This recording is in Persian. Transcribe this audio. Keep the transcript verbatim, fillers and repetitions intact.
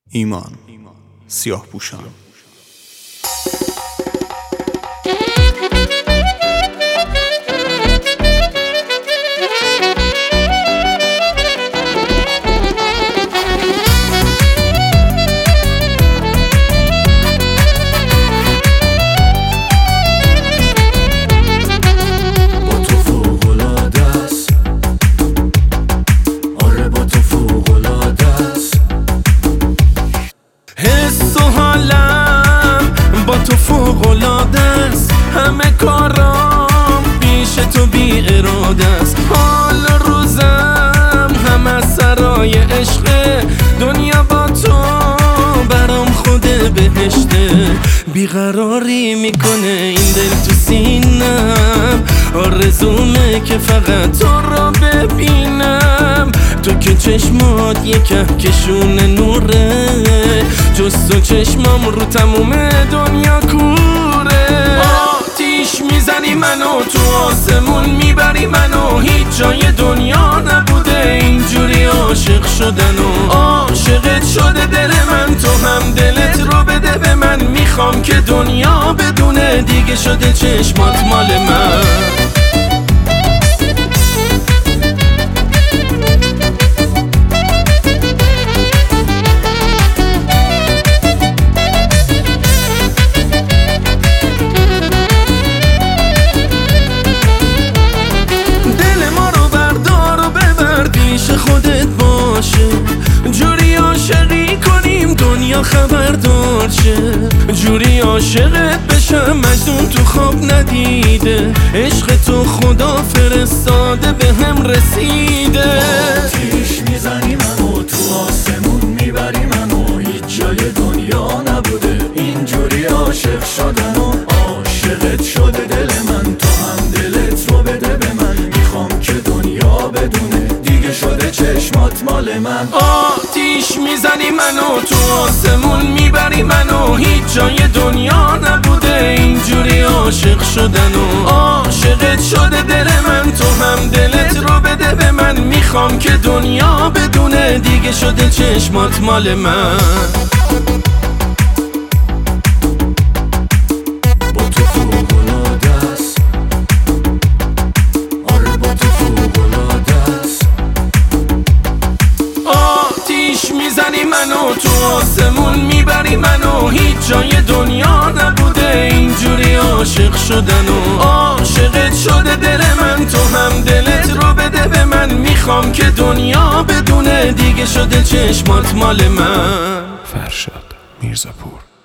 ایمان سیاه پوشان. تو فوق‌العاده است، همه کارام پیش تو بی اراده است. حال روزم هم از سرای عشق، دنیا با تو برام خود بهشته. بیقراری میکنه این دل تو سینم، آرزومه که فقط تو رو ببینم. تو که چشمات یه کهکشون نوره، جز تو چشمام رو تموم دنیا کوره. آتیش میزنی منو، تو آسمون میبری منو، هیچ جای دنیا نبوده اینجوری عاشق شدن. و عاشقت شده دل من، تو هم دلت رو بده به من. میخوام که دنیا بدونه دیگه شده چشمات مال من. جوری عاشقی کنیم دنیا خبردار شه، جوری عاشقت بشم مجنون تو خواب ندیده. عشق تو خدا فرستاده به هم رسیده. آتیش میزنی منو، تو آسمون میبری منو، هیچ جای دنیا نبوده اینجوری عاشق شدن. و عاشقت شده دل من، تو هم دلت رو بده به من. میخوام که دنیا بدونه دیگه شده چشمات مال من. آتیش میزنی منو، تو آسمون میبری منو، هیچ جای دنیا نبوده اینجوری عاشق شدن. و عاشقت شده دل من، تو هم دلت رو بده به من. میخوام که دنیا بدونه دیگه شده چشمات مال من. میزنی منو، تو آسمون میبری منو، هیچ جای دنیا نبوده اینجوری عاشق شدن. و عاشقت شده دل من، تو هم دلت رو بده به من. میخوام که دنیا بدونه دیگه شده چشمات مال من. فرشاد میرزاپور.